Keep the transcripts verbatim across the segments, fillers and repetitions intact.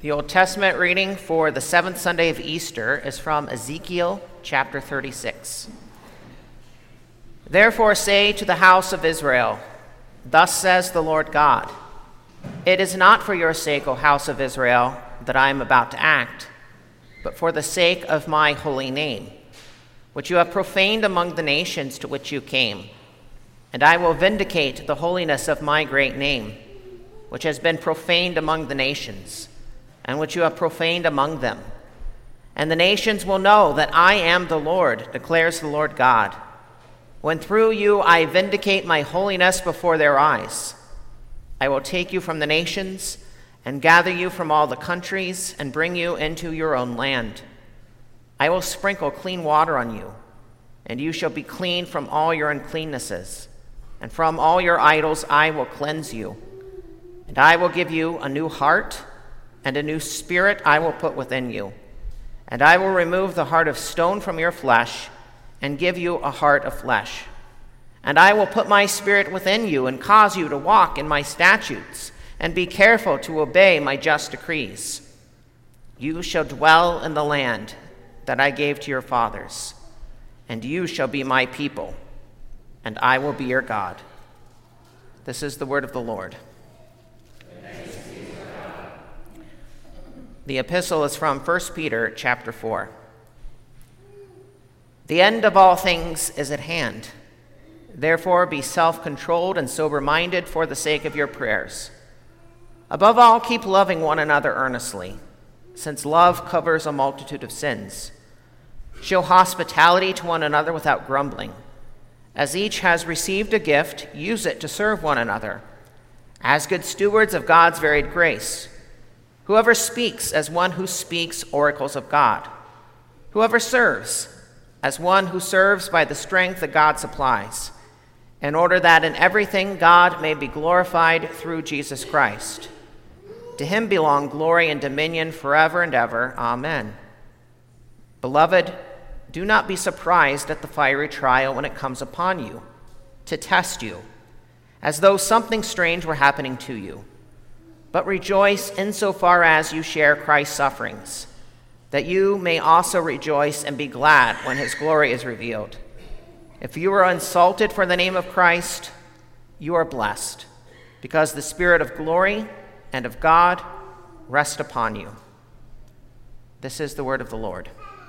The Old Testament reading for the seventh Sunday of Easter is from Ezekiel chapter thirty-six. Therefore say to the house of Israel, thus says the Lord God, it is not for your sake, O house of Israel, that I am about to act, but for the sake of my holy name, which you have profaned among the nations to which you came. And I will vindicate the holiness of my great name, which has been profaned among the nations, and which you have profaned among them. And the nations will know that I am the Lord, declares the Lord God, when through you I vindicate my holiness before their eyes. I will take you from the nations and gather you from all the countries and bring you into your own land. I will sprinkle clean water on you, and you shall be clean from all your uncleannesses, and from all your idols I will cleanse you. And I will give you a new heart, and a new spirit I will put within you. And I will remove the heart of stone from your flesh, and give you a heart of flesh. And I will put my spirit within you, and cause you to walk in my statutes, and be careful to obey my just decrees. You shall dwell in the land that I gave to your fathers, and you shall be my people, and I will be your God. This is the word of the Lord. The epistle is from First Peter chapter four. The end of all things is at hand. Therefore be self-controlled and sober-minded for the sake of your prayers. Above all, keep loving one another earnestly, since love covers a multitude of sins. Show hospitality to one another without grumbling. As each has received a gift, use it to serve one another, as good stewards of God's varied grace. Whoever speaks, as one who speaks oracles of God. Whoever serves, as one who serves by the strength that God supplies, in order that in everything God may be glorified through Jesus Christ. To him belong glory and dominion forever and ever. Amen. Beloved, do not be surprised at the fiery trial when it comes upon you, to test you, as though something strange were happening to you. But rejoice insofar as you share Christ's sufferings, that you may also rejoice and be glad when his glory is revealed. If you are insulted for the name of Christ, you are blessed, because the Spirit of glory and of God rest upon you. This is the word of the Lord.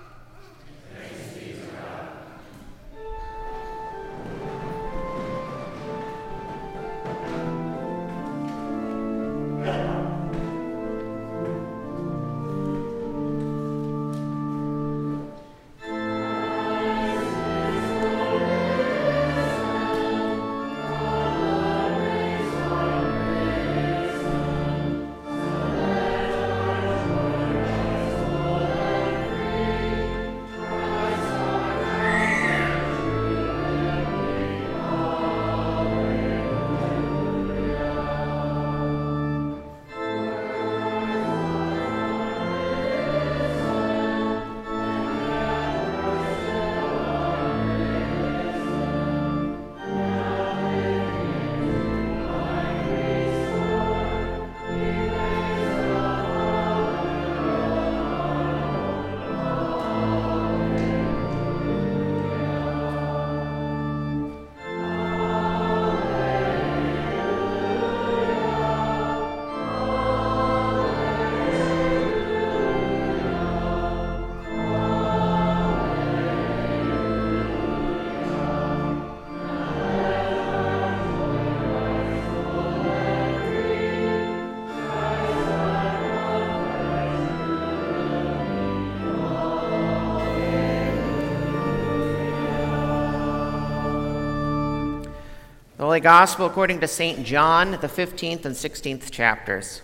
The Holy Gospel according to Saint John, the fifteenth and sixteenth chapters.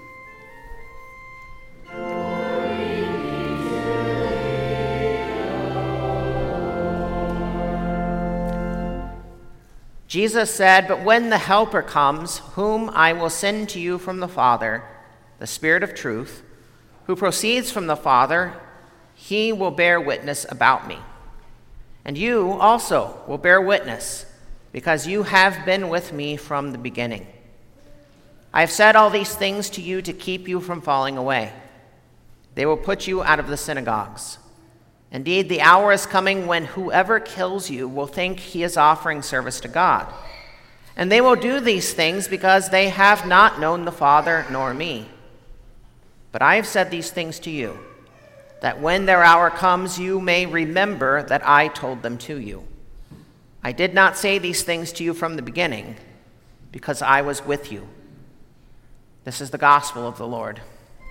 Jesus said, "But when the Helper comes, whom I will send to you from the Father, the Spirit of truth, who proceeds from the Father, he will bear witness about me. And you also will bear witness, because you have been with me from the beginning. I have said all these things to you to keep you from falling away. They will put you out of the synagogues. Indeed, the hour is coming when whoever kills you will think he is offering service to God. And they will do these things because they have not known the Father nor me. But I have said these things to you, that when their hour comes, you may remember that I told them to you. I did not say these things to you from the beginning, because I was with you. This is the gospel of the Lord.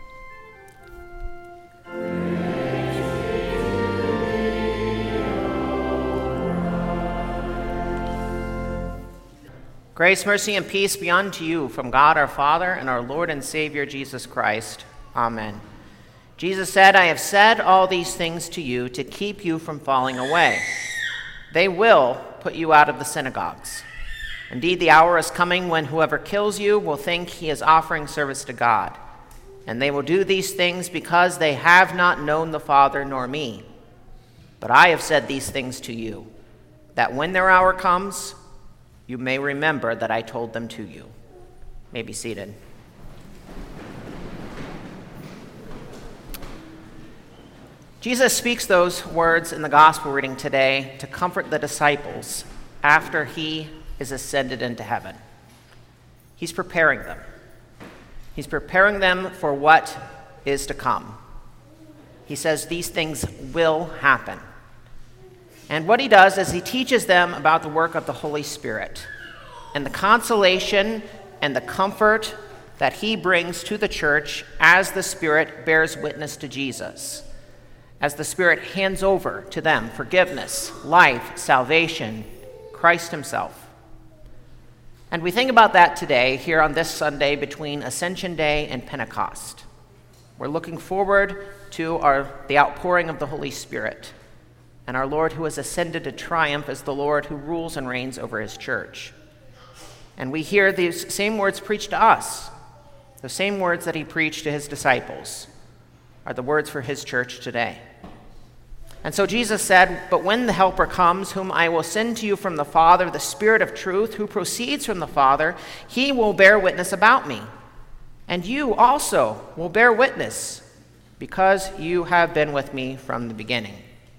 Grace, mercy, and peace be unto you from God our Father and our Lord and Savior Jesus Christ. Amen. Jesus said, I have said all these things to you to keep you from falling away. They will put you out of the synagogues. Indeed, the hour is coming when whoever kills you will think he is offering service to God. And they will do these things because they have not known the Father nor me. But I have said these things to you, that when their hour comes, you may remember that I told them to you. You may be seated. Jesus speaks those words in the gospel reading today to comfort the disciples after he is ascended into heaven. He's preparing them. He's preparing them for what is to come. He says these things will happen. And what he does is he teaches them about the work of the Holy Spirit and the consolation and the comfort that he brings to the church as the Spirit bears witness to Jesus, as the Spirit hands over to them forgiveness, life, salvation, Christ himself. And we think about that today here on this Sunday between Ascension Day and Pentecost. We're looking forward to our, the outpouring of the Holy Spirit and our Lord who has ascended to triumph as the Lord who rules and reigns over his church. And we hear these same words preached to us. The same words that he preached to his disciples are the words for his church today. And so Jesus said, but when the Helper comes, whom I will send to you from the Father, the Spirit of truth, who proceeds from the Father, he will bear witness about me. And you also will bear witness, because you have been with me from the beginning.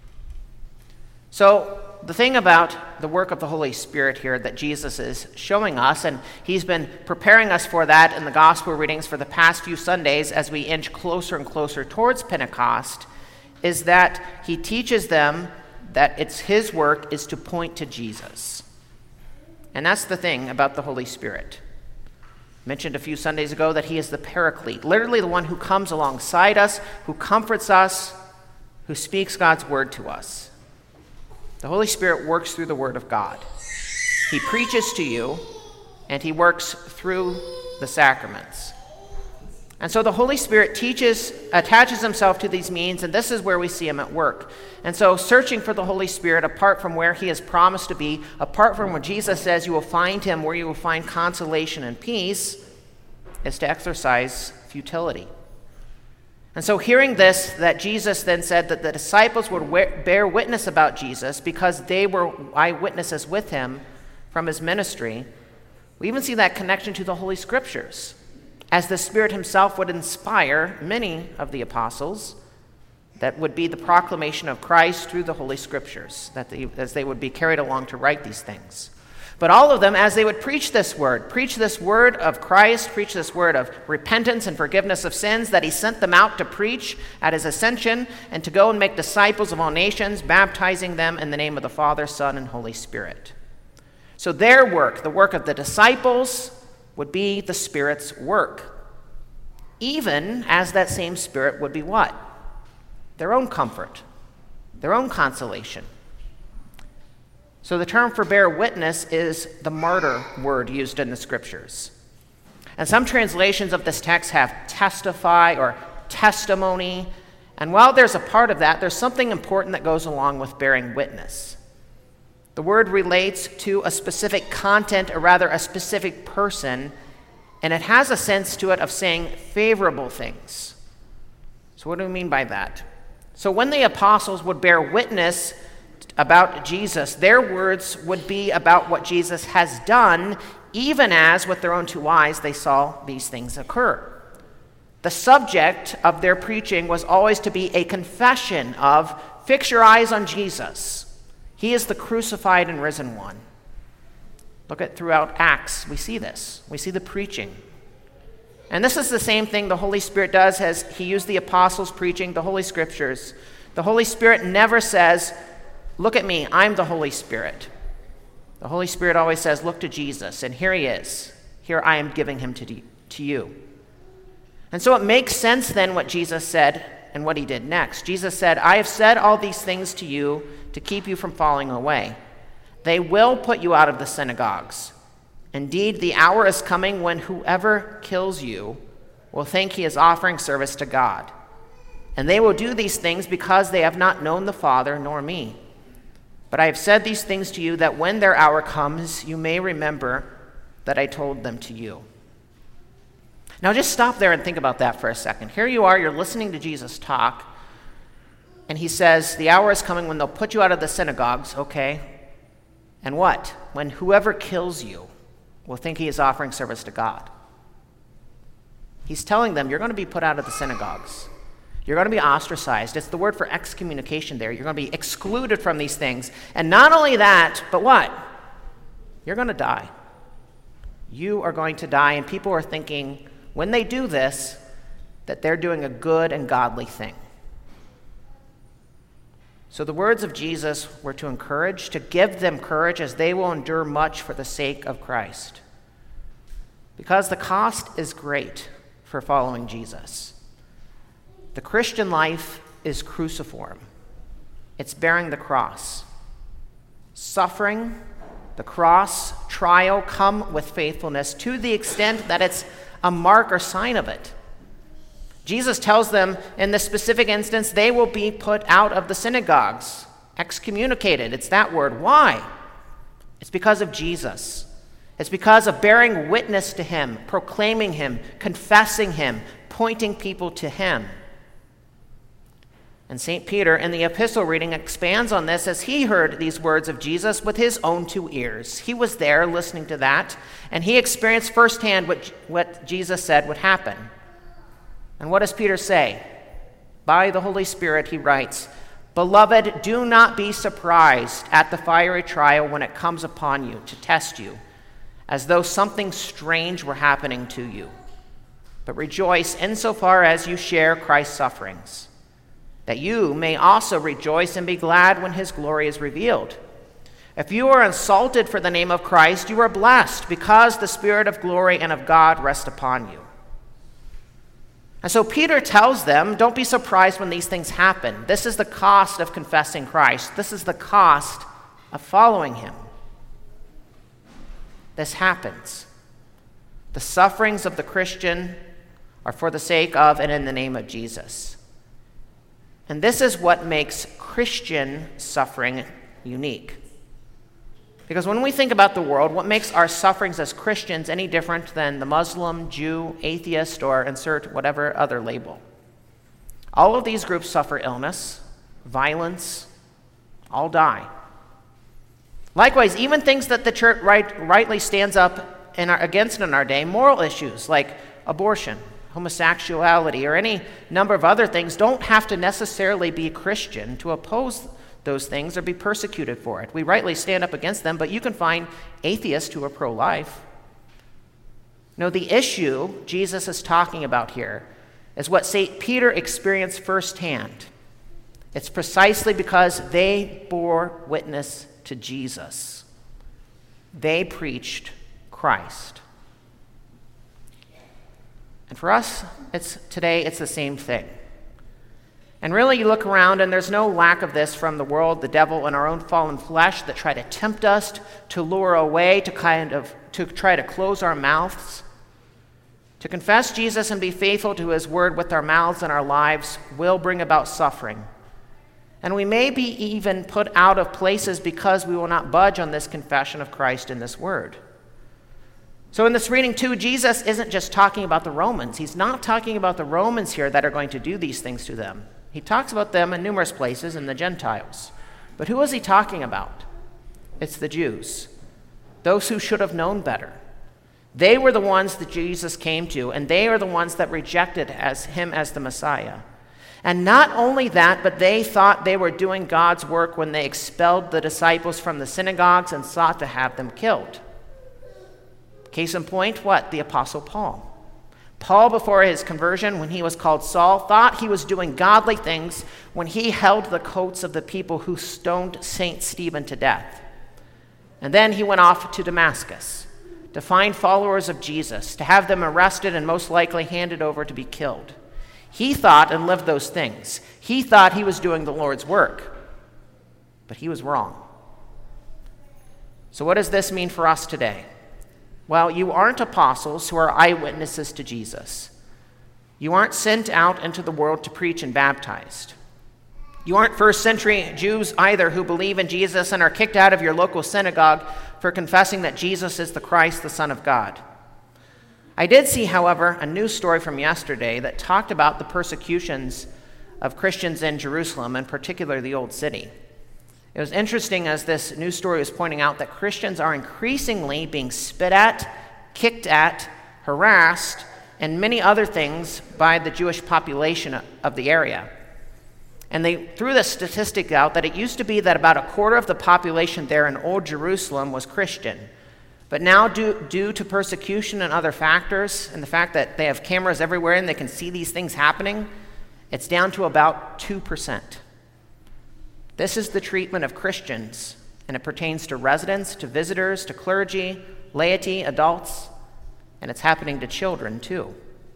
So the thing about the work of the Holy Spirit here that Jesus is showing us, and he's been preparing us for that in the gospel readings for the past few Sundays as we inch closer and closer towards Pentecost, is that he teaches them that it's his work is to point to Jesus. And that's the thing about the Holy Spirit. I mentioned a few Sundays ago that he is the Paraclete, literally the one who comes alongside us, who comforts us, who speaks God's word to us. The Holy Spirit works through the Word of God. He preaches to you, and he works through the sacraments. And so the Holy Spirit teaches, attaches himself to these means, and this is where we see him at work. And so searching for the Holy Spirit, apart from where he has promised to be, apart from what Jesus says you will find him, where you will find consolation and peace, is to exercise futility. And so hearing this, that Jesus then said that the disciples would bear witness about Jesus because they were eyewitnesses with him from his ministry, we even see that connection to the Holy Scriptures, as the Spirit himself would inspire many of the apostles. That would be the proclamation of Christ through the Holy Scriptures, that they, as they would be carried along to write these things. But all of them, as they would preach this word, preach this word of Christ, preach this word of repentance and forgiveness of sins that he sent them out to preach at his ascension and to go and make disciples of all nations, baptizing them in the name of the Father, Son, and Holy Spirit. So their work, the work of the disciples, would be the Spirit's work, even as that same Spirit would be what? Their own comfort, their own consolation. So the term for bear witness is the martyr word used in the Scriptures. And some translations of this text have testify or testimony. And while there's a part of that, there's something important that goes along with bearing witness. The word relates to a specific content, or rather a specific person, and it has a sense to it of saying favorable things. So what do we mean by that? So when the apostles would bear witness about Jesus, their words would be about what Jesus has done even as with their own two eyes they saw these things occur. The subject of their preaching was always to be a confession of, fix your eyes on Jesus. He is the crucified and risen one. Look at throughout Acts, we see this. We see the preaching. And this is the same thing the Holy Spirit does as he used the apostles preaching the Holy Scriptures. The Holy Spirit never says, look at me, I'm the Holy Spirit. The Holy Spirit always says, look to Jesus, and here he is. Here I am giving him to, de- to you. And so it makes sense then what Jesus said and what he did next. Jesus said, I have said all these things to you to keep you from falling away. They will put you out of the synagogues. Indeed, the hour is coming when whoever kills you will think he is offering service to God. And they will do these things because they have not known the Father nor me. But I have said these things to you that when their hour comes, you may remember that I told them to you. Now just stop there and think about that for a second. Here you are, you're listening to Jesus talk, and he says, the hour is coming when they'll put you out of the synagogues, okay? And what? When whoever kills you will think he is offering service to God. He's telling them, you're going to be put out of the synagogues. You're going to be ostracized. It's the word for excommunication there. You're going to be excluded from these things. And not only that, but what? You're going to die. You are going to die, and people are thinking, when they do this, that they're doing a good and godly thing. So the words of Jesus were to encourage, to give them courage as they will endure much for the sake of Christ. Because the cost is great for following Jesus. The Christian life is cruciform. It's bearing the cross. Suffering, the cross, trial come with faithfulness to the extent that it's a mark or sign of it. Jesus tells them in this specific instance, they will be put out of the synagogues, excommunicated. It's that word. Why? It's because of Jesus. It's because of bearing witness to him, proclaiming him, confessing him, pointing people to him. And Saint Peter in the epistle reading expands on this as he heard these words of Jesus with his own two ears. He was there listening to that, and he experienced firsthand what, what Jesus said would happen. And what does Peter say? By the Holy Spirit, he writes, Beloved, do not be surprised at the fiery trial when it comes upon you to test you, as though something strange were happening to you. But rejoice insofar as you share Christ's sufferings, that you may also rejoice and be glad when his glory is revealed. If you are insulted for the name of Christ, you are blessed, because the Spirit of glory and of God rests upon you. And so Peter tells them, don't be surprised when these things happen. This is the cost of confessing Christ. This is the cost of following him. This happens. The sufferings of the Christian are for the sake of and in the name of Jesus. And this is what makes Christian suffering unique. Because when we think about the world, what makes our sufferings as Christians any different than the Muslim, Jew, atheist, or insert whatever other label? All of these groups suffer illness, violence, all die. Likewise, even things that the church right, rightly stands up in our, against in our day, moral issues like abortion, homosexuality, or any number of other things, don't have to necessarily be Christian to oppose those things or be persecuted for it. We rightly stand up against them, but you can find atheists who are pro-life. No, the issue Jesus is talking about here is what Saint Peter experienced firsthand. It's precisely because they bore witness to Jesus. They preached Christ. And for us, it's today, it's the same thing. And really, you look around, and there's no lack of this from the world, the devil, and our own fallen flesh that try to tempt us, to lure away, to kind of to try to close our mouths. To confess Jesus and be faithful to his word with our mouths and our lives will bring about suffering. And we may be even put out of places because we will not budge on this confession of Christ in this word. So in this reading too, Jesus isn't just talking about the Romans. He's not talking about the Romans here that are going to do these things to them. He talks about them in numerous places in the Gentiles. But who is he talking about? It's the Jews, those who should have known better, They were the ones that Jesus came to, and they are the ones that rejected as him as the Messiah. And not only that, but they thought they were doing God's work when they expelled the disciples from the synagogues and sought to have them killed. Case in point, what? The Apostle Paul. Paul, before his conversion, when he was called Saul, thought he was doing godly things when he held the coats of the people who stoned Saint Stephen to death. And then he went off to Damascus to find followers of Jesus, to have them arrested and most likely handed over to be killed. He thought and lived those things. He thought he was doing the Lord's work, but he was wrong. So what does this mean for us today? Well, you aren't apostles who are eyewitnesses to Jesus. You aren't sent out into the world to preach and baptized. You aren't first century Jews either who believe in Jesus and are kicked out of your local synagogue for confessing that Jesus is the Christ, the Son of God. I did see, however, a news story from yesterday that talked about the persecutions of Christians in Jerusalem, in particular the Old City. It was interesting as this news story was pointing out that Christians are increasingly being spit at, kicked at, harassed, and many other things by the Jewish population of the area. And they threw this statistic out that it used to be that about a quarter of the population there in Old Jerusalem was Christian. But now, due, due to persecution and other factors, and the fact that they have cameras everywhere and they can see these things happening, it's down to about two percent. This is the treatment of Christians, and it pertains to residents, to visitors, to clergy, laity, adults, and it's happening to children too.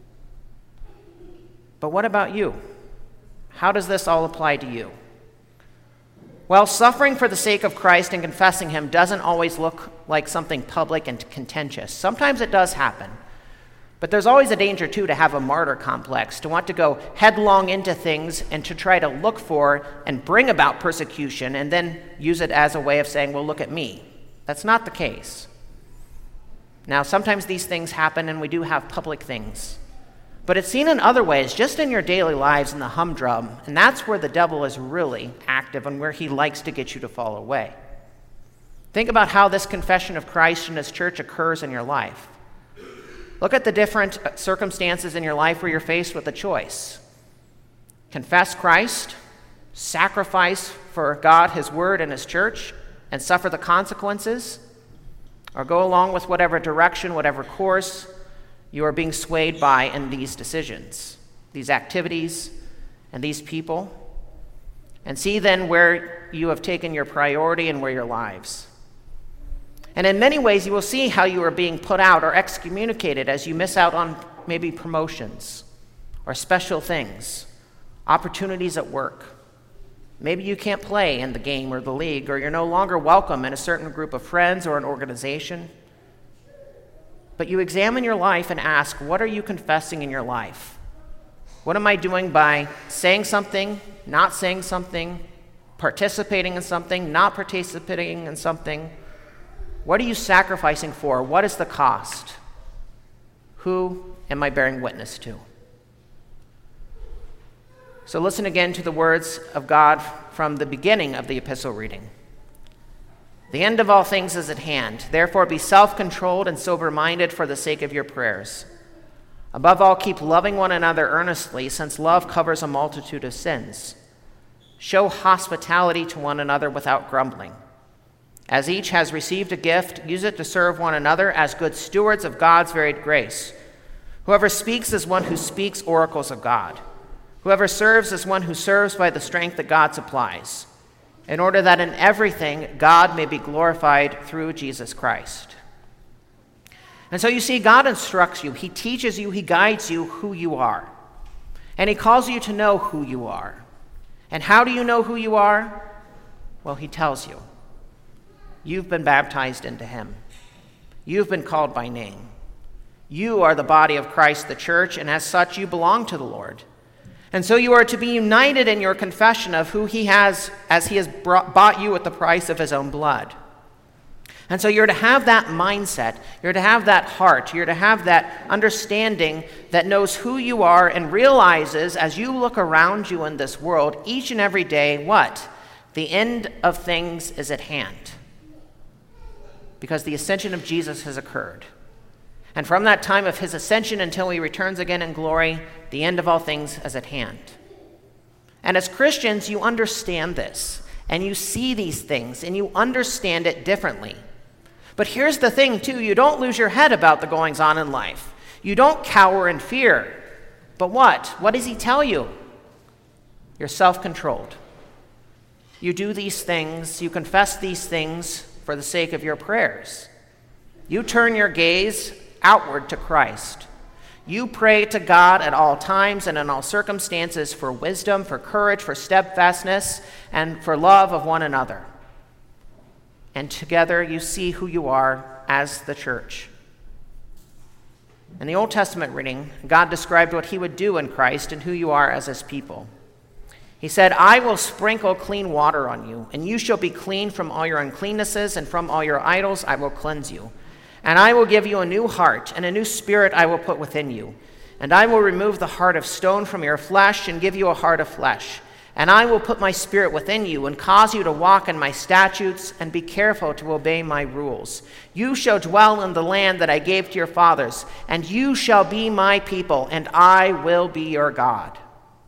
But what about you? How does this all apply to you? Well, suffering for the sake of Christ and confessing him doesn't always look like something public and contentious. Sometimes it does happen. But there's always a danger, too, to have a martyr complex, to want to go headlong into things and to try to look for and bring about persecution and then use it as a way of saying, well, look at me. That's not the case. Now, sometimes these things happen and we do have public things. But it's seen in other ways, just in your daily lives in the humdrum, and that's where the devil is really active and where he likes to get you to fall away. Think about how this confession of Christ and his church occurs in your life. Look at the different circumstances in your life where you're faced with a choice. Confess Christ, sacrifice for God, his word, and his church, and suffer the consequences, or go along with whatever direction, whatever course you are being swayed by in these decisions, these activities, and these people, and see then where you have taken your priority and where your lives. And in many ways, you will see how you are being put out or excommunicated as you miss out on maybe promotions or special things, opportunities at work. Maybe you can't play in the game or the league, or you're no longer welcome in a certain group of friends or an organization. But you examine your life and ask, what are you confessing in your life? What am I doing by saying something, not saying something, participating in something, not participating in something? What are you sacrificing for? What is the cost? Who am I bearing witness to? So listen again to the words of God from the beginning of the epistle reading. The end of all things is at hand. Therefore, be self-controlled and sober-minded for the sake of your prayers. Above all, keep loving one another earnestly, since love covers a multitude of sins. Show hospitality to one another without grumbling. As each has received a gift, use it to serve one another as good stewards of God's varied grace. Whoever speaks is one who speaks oracles of God. Whoever serves is one who serves by the strength that God supplies, in order that in everything God may be glorified through Jesus Christ. And so you see, God instructs you, he teaches you, he guides you who you are. And he calls you to know who you are. And how do you know who you are? Well, he tells you. You've been baptized into him. You've been called by name. You are the body of Christ, the church, and as such you belong to the Lord. And so you are to be united in your confession of who he has, as he has brought, bought you at the price of his own blood. And so you're to have that mindset, you're to have that heart, you're to have that understanding that knows who you are and realizes as you look around you in this world each and every day, what? The end of things is at hand. Because the ascension of Jesus has occurred. And from that time of his ascension until he returns again in glory, the end of all things is at hand. And as Christians, you understand this, and you see these things, and you understand it differently. But here's the thing, too. You don't lose your head about the goings-on in life. You don't cower in fear. But what? What does he tell you? You're self-controlled. You do these things, you confess these things for the sake of your prayers. You turn your gaze outward to Christ. You pray to God at all times and in all circumstances for wisdom, for courage, for steadfastness, and for love of one another. And together you see who you are as the church. In the Old Testament reading, God described what he would do in Christ and who you are as his people. He said, I will sprinkle clean water on you, and you shall be clean from all your uncleannesses, and from all your idols I will cleanse you. And I will give you a new heart, and a new spirit I will put within you. And I will remove the heart of stone from your flesh, and give you a heart of flesh. And I will put my spirit within you, and cause you to walk in my statutes, and be careful to obey my rules. You shall dwell in the land that I gave to your fathers, and you shall be my people, and I will be your God.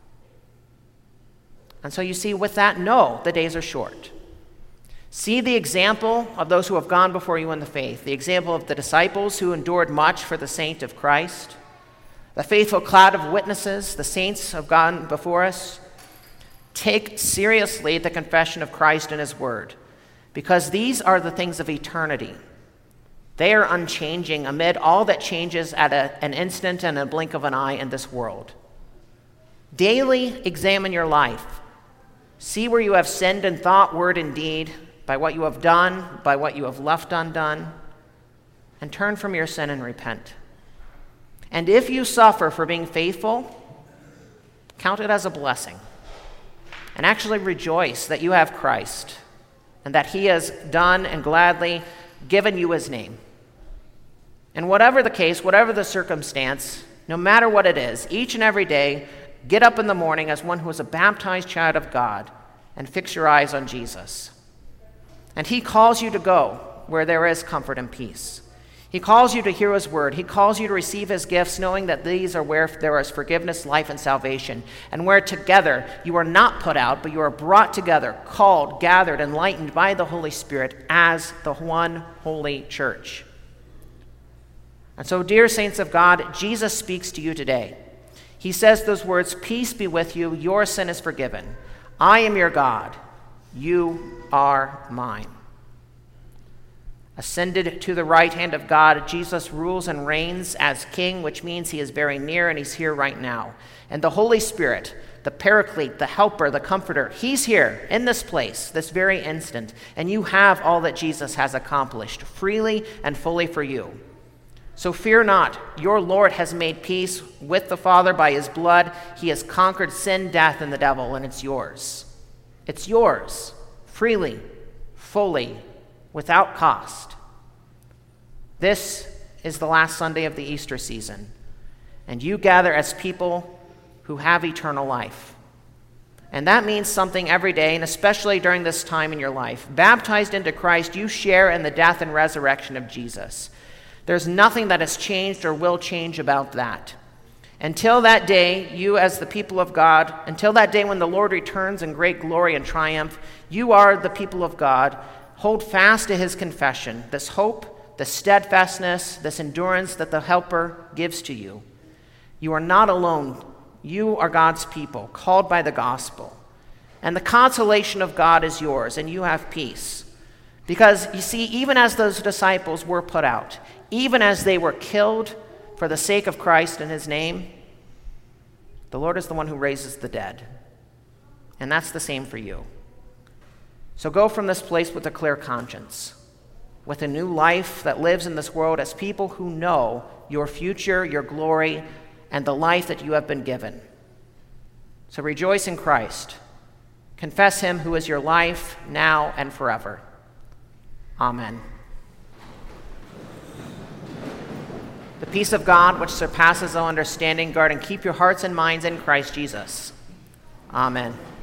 And so you see, with that, no, the days are short. See the example of those who have gone before you in the faith, the example of the disciples who endured much for the saint of Christ, the faithful cloud of witnesses, the saints have gone before us. Take seriously the confession of Christ and his word, because these are the things of eternity. They are unchanging amid all that changes at a, an instant and a blink of an eye in this world. Daily examine your life. See where you have sinned in thought, word, and deed, by what you have done, by what you have left undone, and turn from your sin and repent. And if you suffer for being faithful, count it as a blessing, and actually rejoice that you have Christ, and that he has done and gladly given you his name. And whatever the case, whatever the circumstance, no matter what it is, each and every day, get up in the morning as one who is a baptized child of God and fix your eyes on Jesus. And he calls you to go where there is comfort and peace. He calls you to hear his word. He calls you to receive his gifts, knowing that these are where there is forgiveness, life, and salvation, and where together you are not put out, but you are brought together, called, gathered, enlightened by the Holy Spirit as the one holy church. And so, dear saints of God, Jesus speaks to you today. He says those words, peace be with you, your sin is forgiven. I am your God, you are mine. Ascended to the right hand of God, Jesus rules and reigns as king, which means he is very near and he's here right now. And the Holy Spirit, the Paraclete, the Helper, the Comforter, he's here in this place, this very instant. And you have all that Jesus has accomplished freely and fully for you. So fear not, your Lord has made peace with the Father by his blood. He has conquered sin, death, and the devil, and it's yours. It's yours, freely, fully, without cost. This is the last Sunday of the Easter season, and you gather as people who have eternal life. And that means something every day, and especially during this time in your life. Baptized into Christ, you share in the death and resurrection of Jesus. There's nothing that has changed or will change about that. Until that day, you as the people of God, until that day when the Lord returns in great glory and triumph, you are the people of God. Hold fast to his confession, this hope, this steadfastness, this endurance that the Helper gives to you. You are not alone. You are God's people, called by the gospel. And the consolation of God is yours, and you have peace. Because, you see, even as those disciples were put out, even as they were killed for the sake of Christ and his name, the Lord is the one who raises the dead. And that's the same for you. So go from this place with a clear conscience, with a new life that lives in this world as people who know your future, your glory, and the life that you have been given. So rejoice in Christ. Confess him who is your life now and forever. Amen. The peace of God, which surpasses all understanding, guard and keep your hearts and minds in Christ Jesus. Amen.